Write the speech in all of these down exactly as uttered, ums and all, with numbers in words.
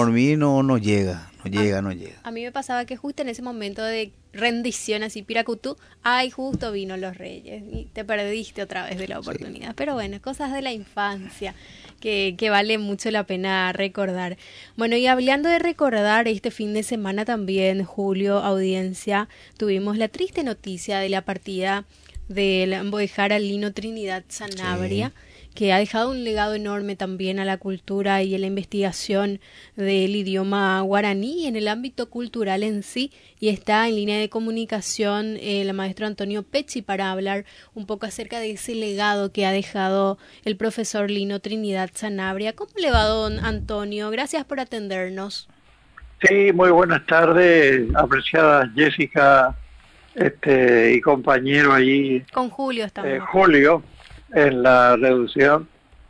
dormir no, no llega, no llega, no llega. A mí me pasaba que justo en ese momento de rendición, así, Piracutú, ay, justo vino los Reyes y te perdiste otra vez de la Sí. oportunidad. Pero bueno, cosas de la infancia que, que vale mucho la pena recordar. Bueno, y hablando de recordar, este fin de semana también, Julio, audiencia, tuvimos la triste noticia de la partida del Boejara Lino Trinidad Sanabria, Sí. que ha dejado un legado enorme también a la cultura y a la investigación del idioma guaraní y en el ámbito cultural en sí, y está en línea de comunicación eh, el maestro Antonio Pecci para hablar un poco acerca de ese legado que ha dejado el profesor Lino Trinidad Sanabria. ¿Cómo le va, don Antonio? Gracias por atendernos. Sí, muy buenas tardes, apreciada Jessica, este, y compañero allí, Con Julio eh, estamos acá. Julio, en la reducción.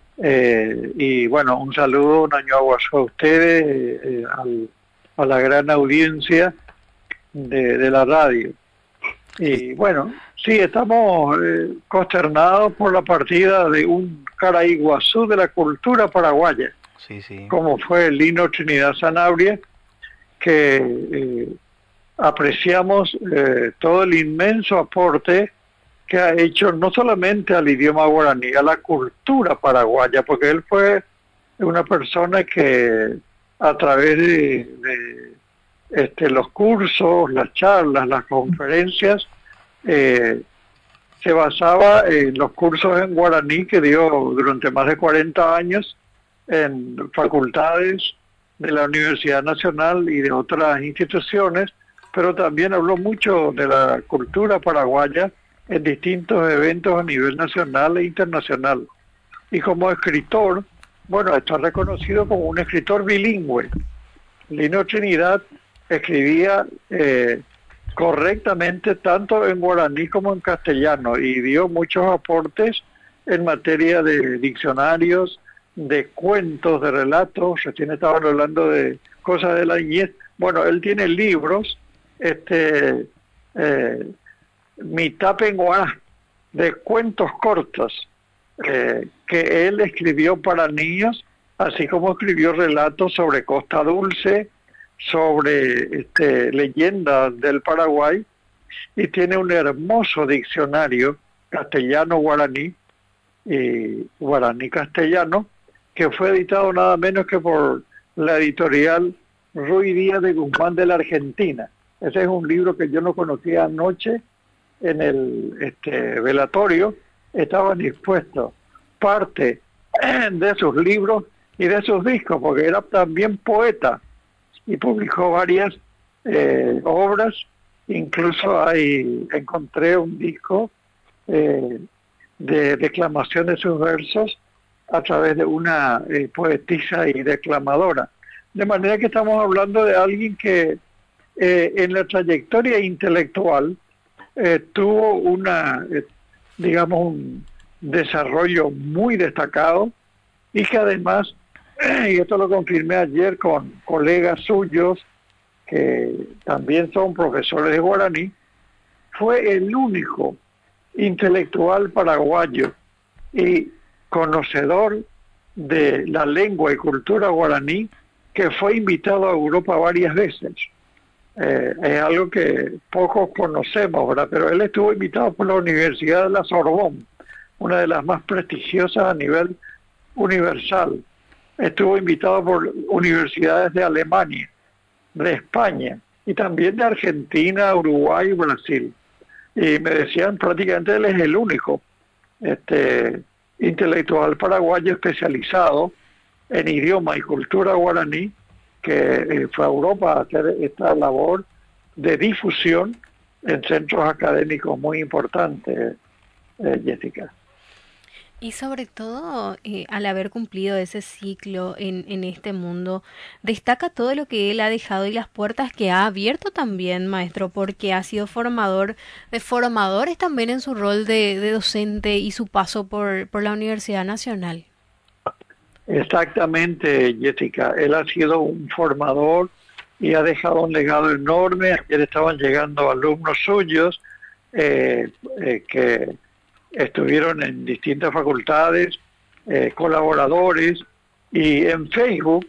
Eh, y bueno, un saludo, un año aguazo a ustedes, eh, al- a la gran audiencia de, de la radio. Y bueno, sí, estamos eh, consternados por la partida de un Caraiguazú de la cultura paraguaya, Sí, sí. como fue Lino Trinidad Sanabria, que eh, apreciamos eh, todo el inmenso aporte que ha hecho no solamente al idioma guaraní, a la cultura paraguaya, porque él fue una persona que a través de, de, este, los cursos, las charlas, las conferencias, eh, se basaba en los cursos en guaraní que dio durante más de cuarenta años en facultades de la Universidad Nacional y de otras instituciones, pero también habló mucho de la cultura paraguaya en distintos eventos a nivel nacional e internacional. Y como escritor, bueno, está reconocido como un escritor bilingüe. Lino Trinidad escribía eh, correctamente tanto en guaraní como en castellano y dio muchos aportes en materia de diccionarios, de cuentos, de relatos. Recién estaban hablando de cosas de la niñez. Bueno, él tiene libros, este, eh, Mitapenguá, de cuentos cortos, eh, que él escribió para niños, así como escribió relatos sobre Costa Dulce, sobre este, leyendas del Paraguay, y tiene un hermoso diccionario castellano-guaraní y guaraní-castellano, que fue editado nada menos que por la editorial Ruy Díaz de Guzmán de la Argentina. Ese es un libro que yo no conocía anoche en el este, velatorio. Estaban dispuestos parte de sus libros y de sus discos, porque era también poeta y publicó varias eh, obras. Incluso ahí encontré un disco eh, de declamación de sus versos a través de una eh, poetisa y declamadora. De manera que estamos hablando de alguien que eh, en la trayectoria intelectual eh, tuvo una, eh, digamos, un desarrollo muy destacado y que además, y esto lo confirmé ayer con colegas suyos que también son profesores de guaraní, fue el único intelectual paraguayo y conocedor de la lengua y cultura guaraní que fue invitado a Europa varias veces. Eh, es algo que pocos conocemos, ¿verdad? Pero él estuvo invitado por la Universidad de la Sorbonne, una de las más prestigiosas a nivel universal. Estuvo invitado por universidades de Alemania, de España y también de Argentina, Uruguay y Brasil. Y me decían prácticamente él es el único este, intelectual paraguayo especializado en idioma y cultura guaraní que eh, fue a Europa a hacer esta labor de difusión en centros académicos muy importantes, eh, Jessica. Y sobre todo, eh, al haber cumplido ese ciclo en, en este mundo, destaca todo lo que él ha dejado y las puertas que ha abierto también, maestro, porque ha sido formador de formadores también en su rol de, de docente y su paso por, por la Universidad Nacional. Exactamente, Jessica. Él ha sido un formador y ha dejado un legado enorme. Ayer estaban llegando alumnos suyos eh, eh, que estuvieron en distintas facultades, eh, colaboradores, y en Facebook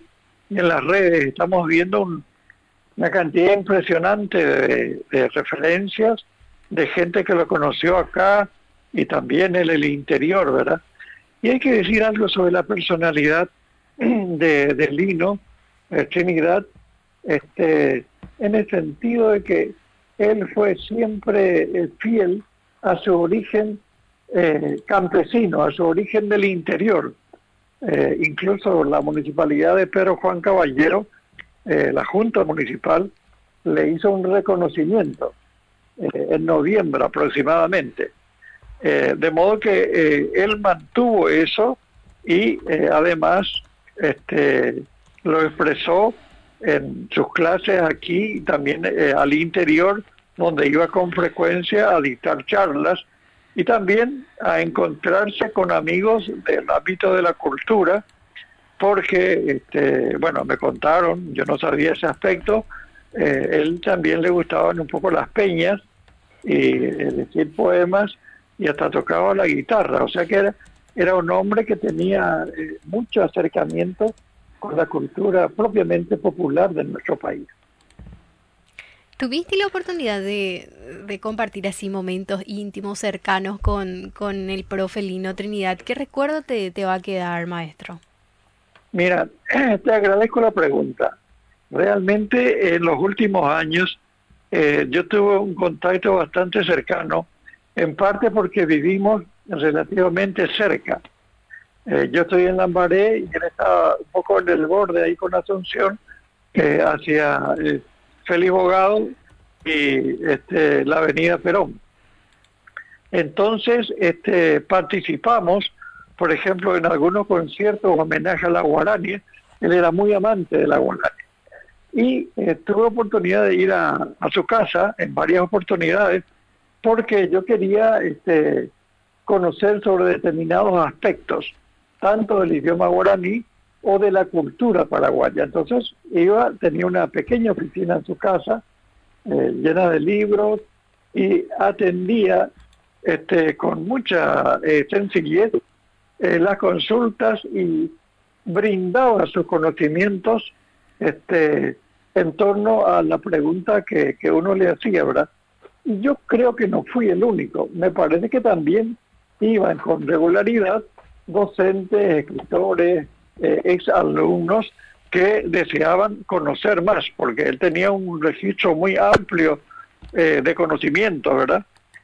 y en las redes estamos viendo un, una cantidad impresionante de, de referencias de gente que lo conoció acá y también en el interior, ¿verdad? Y hay que decir algo sobre la personalidad de, de Lino eh, Trinidad, este, en el sentido de que él fue siempre eh, fiel a su origen eh, campesino, a su origen del interior. Eh, incluso la municipalidad de Pedro Juan Caballero, eh, la Junta Municipal, le hizo un reconocimiento eh, en noviembre aproximadamente. Eh, de modo que eh, él mantuvo eso y eh, además este, lo expresó en sus clases aquí y también eh, al interior, donde iba con frecuencia a dictar charlas y también a encontrarse con amigos del ámbito de la cultura, porque, este, bueno, me contaron, yo no sabía ese aspecto, eh, él también le gustaban un poco las peñas y eh, decir poemas y hasta tocaba la guitarra, o sea que era, era un hombre que tenía eh, mucho acercamiento con la cultura propiamente popular de nuestro país. ¿Tuviste la oportunidad de, de compartir así momentos íntimos, cercanos con, con el profe Lino Trinidad? ¿Qué recuerdo te, te va a quedar, maestro? Mira, te agradezco la pregunta. Realmente en los últimos años eh, yo tuve un contacto bastante cercano, en parte porque vivimos relativamente cerca. Eh, yo estoy en Lambaré y él estaba un poco en el borde ahí con Asunción, eh, hacia eh, Félix Bogado y este, la avenida Perón. Entonces este, participamos, por ejemplo, en algunos conciertos homenaje a la guarania. Él era muy amante de la guarania. Y eh, tuve oportunidad de ir a, a su casa en varias oportunidades, porque yo quería este, conocer sobre determinados aspectos, tanto del idioma guaraní o de la cultura paraguaya. Entonces iba, tenía una pequeña oficina en su casa, eh, llena de libros, y atendía este, con mucha eh, sencillez eh, las consultas y brindaba sus conocimientos este, en torno a la pregunta que, que uno le hacía, ¿verdad? Y yo creo que no fui el único. Me parece que también iban con regularidad docentes, escritores, eh, exalumnos que deseaban conocer más, porque él tenía un registro muy amplio eh, de conocimiento, ¿verdad?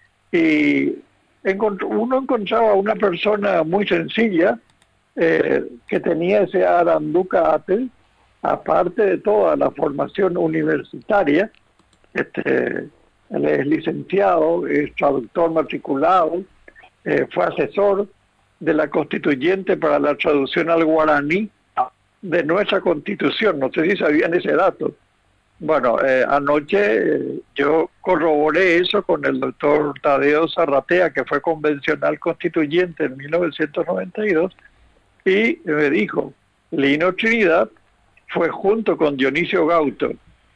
Y encont- uno encontraba una persona muy sencilla eh, que tenía ese aranduca atel, aparte de toda la formación universitaria. Este, él es licenciado, es traductor matriculado, eh, fue asesor de la constituyente para la traducción al guaraní de nuestra constitución. No sé si sabían ese dato. Bueno, eh, anoche eh, yo corroboré eso con el doctor Tadeo Zarratea, que fue convencional constituyente en mil novecientos noventa y dos, y me dijo, Lino Trinidad fue junto con Dionisio Gauto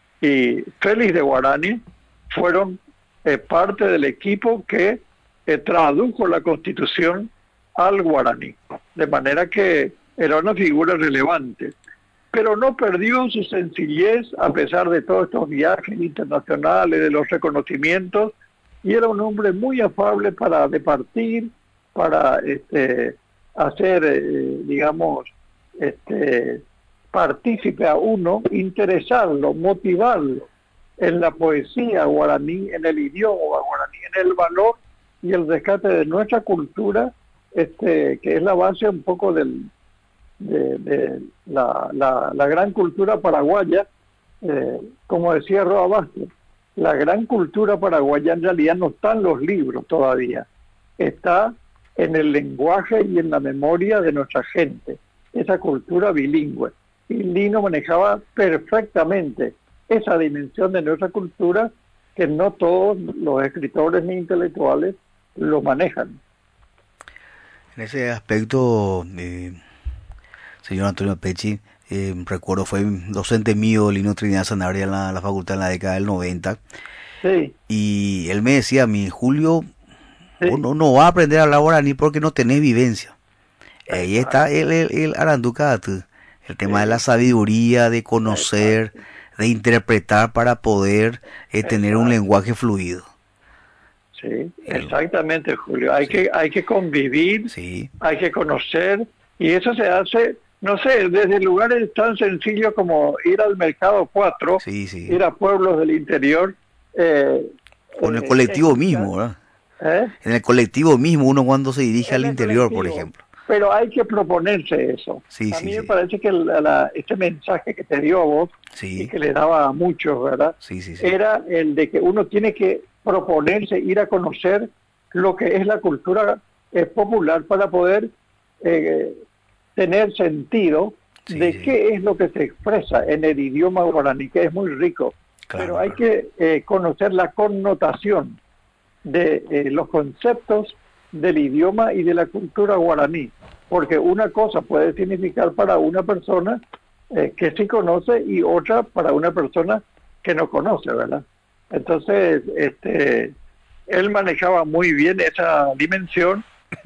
y Félix de Guarani, fueron eh, parte del equipo que eh, tradujo la Constitución al guaraní, de manera que era una figura relevante, pero no perdió su sencillez a pesar de todos estos viajes internacionales, de los reconocimientos, y era un hombre muy afable para departir, para este, hacer, eh, digamos, este, partícipe a uno, interesarlo, motivarlo en la poesía guaraní, en el idioma guaraní, en el valor y el rescate de nuestra cultura, este, que es la base un poco del, de, de la, la, la gran cultura paraguaya. Eh, como decía Roa Vázquez, la gran cultura paraguaya en realidad no está en los libros todavía, está en el lenguaje y en la memoria de nuestra gente, esa cultura bilingüe. Y Lino manejaba perfectamente esa dimensión de nuestra cultura que no todos los escritores ni intelectuales lo manejan. En ese aspecto, eh, señor Antonio Pecci, eh, recuerdo, fue docente mío, Lino Trinidad Sanabria, en la, la facultad en la década del noventa. Sí. Y él me decía a mí, Julio, Sí. uno no va a aprender a hablar guaraní porque no tenés vivencia. Ahí está el, el, el aranducat, El tema de la sabiduría, de conocer, Exacto. de interpretar para poder eh, tener un Exacto. lenguaje fluido. Sí, El- exactamente, Julio. Hay sí, que hay que convivir, sí, hay que conocer, y eso se hace, no sé, desde lugares tan sencillos como ir al Mercado cuatro, sí, sí. ir a pueblos del interior, eh, O en el eh, colectivo escuchar, mismo, ¿verdad? ¿eh? En el colectivo mismo, uno cuando se dirige En al el interior, por colectivo. ejemplo. Pero hay que proponerse eso. Sí, A sí, mí me sí. parece que la, la- este mensaje que te dio a vos y Sí, que le daba a muchos, ¿verdad? sí, sí, sí. Era el de que uno tiene que proponerse ir a conocer lo que es la cultura eh, popular para poder eh, tener sentido Sí, de sí. qué es lo que se expresa en el idioma guaraní, que es muy rico. Pero Claro, hay claro. que eh, conocer la connotación de eh, los conceptos del idioma y de la cultura guaraní, porque una cosa puede significar para una persona eh, que sí conoce y otra para una persona que no conoce, ¿verdad? Entonces, este, él manejaba muy bien esa dimensión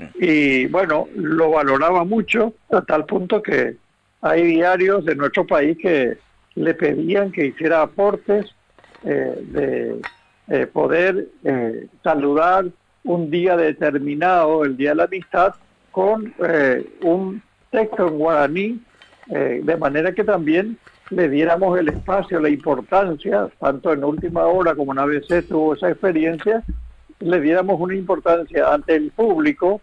y bueno, lo valoraba mucho a tal punto que hay diarios de nuestro país que le pedían que hiciera aportes eh, de eh, poder eh, saludar un día determinado, el Día de la Amistad, con eh, un texto en guaraní, eh, de manera que también le diéramos el espacio, la importancia, tanto en Última Hora como en A B C tuvo esa experiencia, le diéramos una importancia ante el público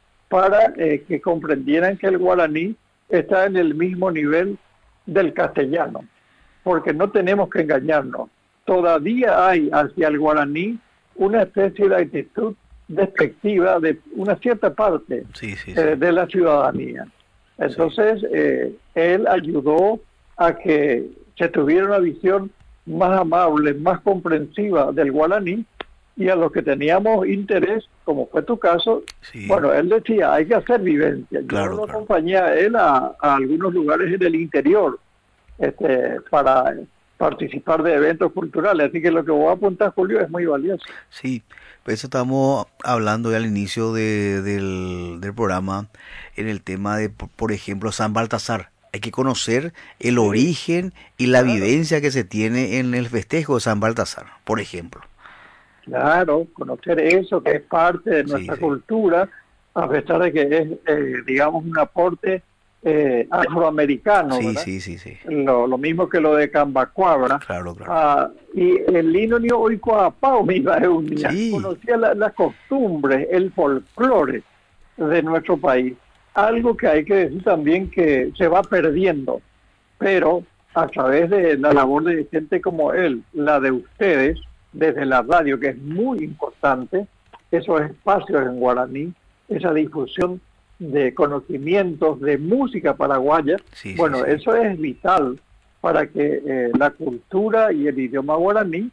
para eh, que comprendieran que el guaraní está en el mismo nivel del castellano, porque no tenemos que engañarnos. Todavía hay hacia el guaraní una especie de actitud despectiva de una cierta parte Sí, sí, eh, sí. de la ciudadanía. Sí, Entonces, eh, él ayudó a que se tuviera una visión más amable, más comprensiva del guaraní, y a los que teníamos interés, como fue tu caso, sí. bueno, él decía, hay que hacer vivencia. Yo Claro, lo claro. acompañé a él a, a algunos lugares en el interior este, para participar de eventos culturales. Así que lo que vos apuntás, Julio, es muy valioso. Sí, pues eso estamos hablando ya al inicio de- del, del programa en el tema de, por por ejemplo, San Baltasar. Hay que conocer el Sí, origen y la claro, vivencia que se tiene en el festejo de San Baltasar, por ejemplo. claro, conocer eso que es parte de Sí, nuestra sí. cultura, a pesar de que es, eh, digamos, un aporte eh, afroamericano, Sí, ¿verdad? sí, sí, sí. Lo, lo mismo que lo de Cambacuabra. Claro, claro. Ah, y el lino ni hoy coapao me iba a unir. Sí, Conocía la- las costumbres, el folclore de nuestro país. Algo que hay que decir también que se va perdiendo, pero a través de la labor de gente como él, la de ustedes, desde la radio, que es muy importante, esos espacios en guaraní, esa difusión de conocimientos, de música paraguaya, sí, sí, bueno, sí. eso es vital para que eh, la cultura y el idioma guaraní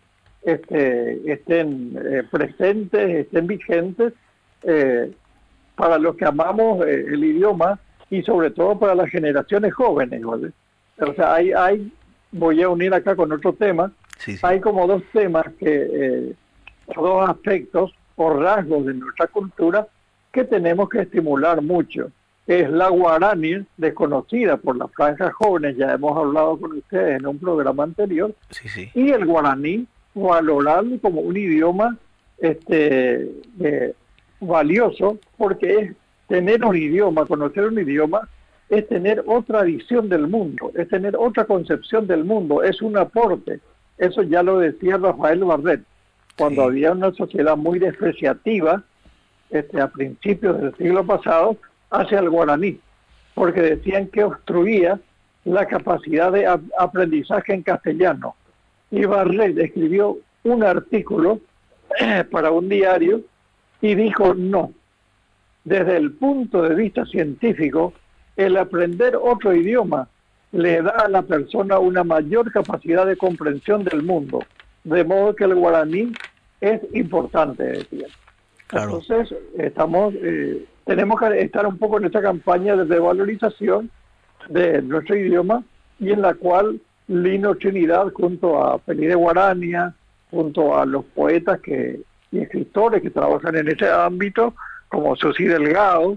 este, estén eh, presentes, estén vigentes eh, para los que amamos eh, el idioma y sobre todo para las generaciones jóvenes, ¿vale? O sea, hay, hay, voy a unir acá con otro tema, Sí, sí. hay como dos temas que, eh, dos aspectos o rasgos de nuestra cultura que tenemos que estimular mucho. Es la guaraní, desconocida por las franjas jóvenes, ya hemos hablado con ustedes en un programa anterior, Sí, sí. y el guaraní, valorarlo como un idioma este, eh, valioso, porque es tener un idioma, conocer un idioma, es tener otra visión del mundo, es tener otra concepción del mundo, es un aporte. Eso ya lo decía Rafael Barret, cuando Sí. había una sociedad muy despreciativa, este, a principios del siglo pasado, hacia el guaraní, porque decían que obstruía la capacidad de ap- aprendizaje en castellano. Y Barret escribió un artículo para un diario y dijo no. Desde el punto de vista científico, el aprender otro idioma le da a la persona una mayor capacidad de comprensión del mundo, de modo que el guaraní es importante, decía. Claro. Entonces, estamos, eh, tenemos que estar un poco en esta campaña de revalorización de nuestro idioma y en la cual Lino Trinidad, junto a Felipe Guarania, junto a los poetas que, y escritores que trabajan en ese ámbito, como Susi Delgado,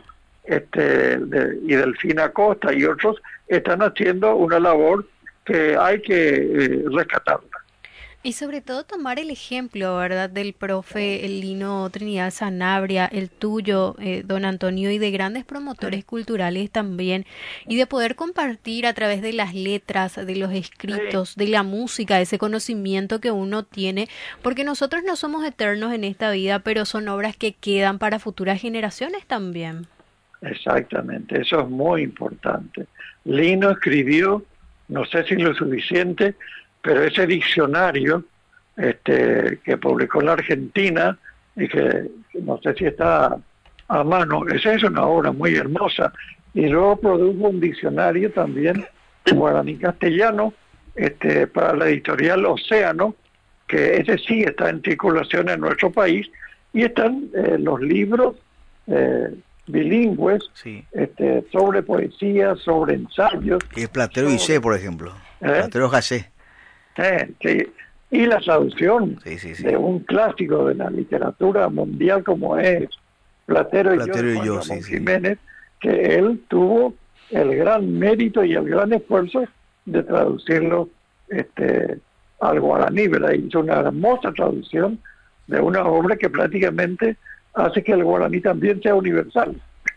este, de, y Delfina Costa y otros están haciendo una labor que hay que eh, rescatarla. Y sobre todo tomar el ejemplo, ¿verdad?, del profe Lino Trinidad Sanabria, el tuyo, eh, don Antonio, y de grandes promotores culturales también, y de poder compartir a través de las letras, de los escritos, de la música, ese conocimiento que uno tiene, porque nosotros no somos eternos en esta vida, pero son obras que quedan para futuras generaciones también. Exactamente, eso es muy importante. Lino escribió, no sé si lo suficiente, pero ese diccionario este, que publicó en la Argentina y que no sé si está a mano, esa es una obra muy hermosa. Y luego produjo un diccionario también guaraní castellano este, para la editorial Océano, que ese sí está en circulación en nuestro país, y están eh, los libros eh, bilingües Sí. este, sobre poesía, sobre ensayos. Y el Platero sobre, Guillé, por ejemplo. ¿eh? Platero Gallé. Eh, sí. Y la traducción Sí, sí, sí. de un clásico de la literatura mundial como es Platero, Platero y y yo, yo, Juan sí, Ramón sí. Jiménez, que él tuvo el gran mérito y el gran esfuerzo de traducirlo este, al guaraní, ¿verdad? Hizo una hermosa traducción de una obra que prácticamente hace que el guaraní también sea universal.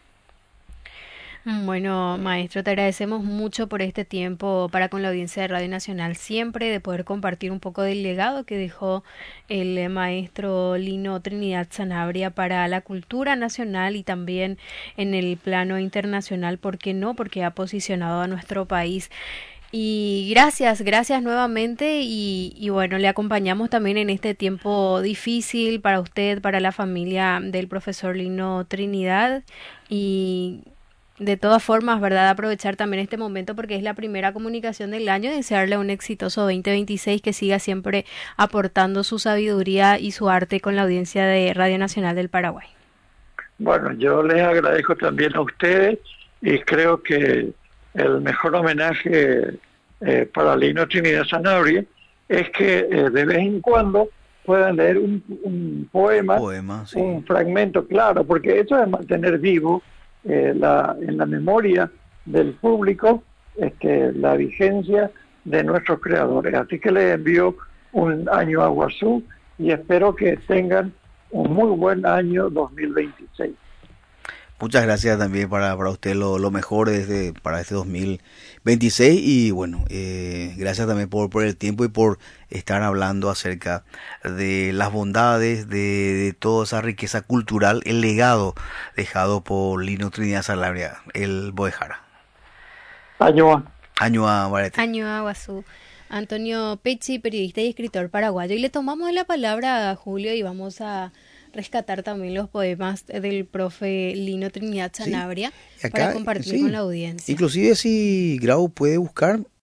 Bueno, maestro, te agradecemos mucho por este tiempo para con la audiencia de Radio Nacional, siempre de poder compartir un poco del legado que dejó el maestro Lino Trinidad Sanabria para la cultura nacional y también en el plano internacional, ¿por qué no? Porque ha posicionado a nuestro país. Y gracias, gracias nuevamente y, y bueno, le acompañamos también en este tiempo difícil para usted, para la familia del profesor Lino Trinidad y de todas formas, ¿verdad? Aprovechar también este momento porque es la primera comunicación del año y desearle un exitoso veinte veintiséis que siga siempre aportando su sabiduría y su arte con la audiencia de Radio Nacional del Paraguay. Bueno, yo les agradezco también a ustedes y creo que el mejor homenaje eh, para Lino Trinidad Sanabria es que eh, de vez en cuando puedan leer un, un poema, Poema, sí. un fragmento, claro, porque eso es mantener vivo eh, la, en la memoria del público este, la vigencia de nuestros creadores. Así que les envío un año a Guazú y espero que tengan un muy buen año dos mil veintiséis. Muchas gracias también para, para usted lo, lo mejor desde, para este dos mil veintiséis y bueno, eh, gracias también por, por el tiempo y por estar hablando acerca de las bondades, de, de toda esa riqueza cultural, el legado dejado por Lino Trinidad Sanabria, el Boejara. Año Año a Barete. Año a Guazú. Antonio Pecci, periodista y escritor paraguayo. Y le tomamos la palabra a Julio y vamos a rescatar también los poemas del profe Lino Trinidad Sanabria sí, acá, para compartir sí. con la audiencia. Inclusive si Grau puede buscar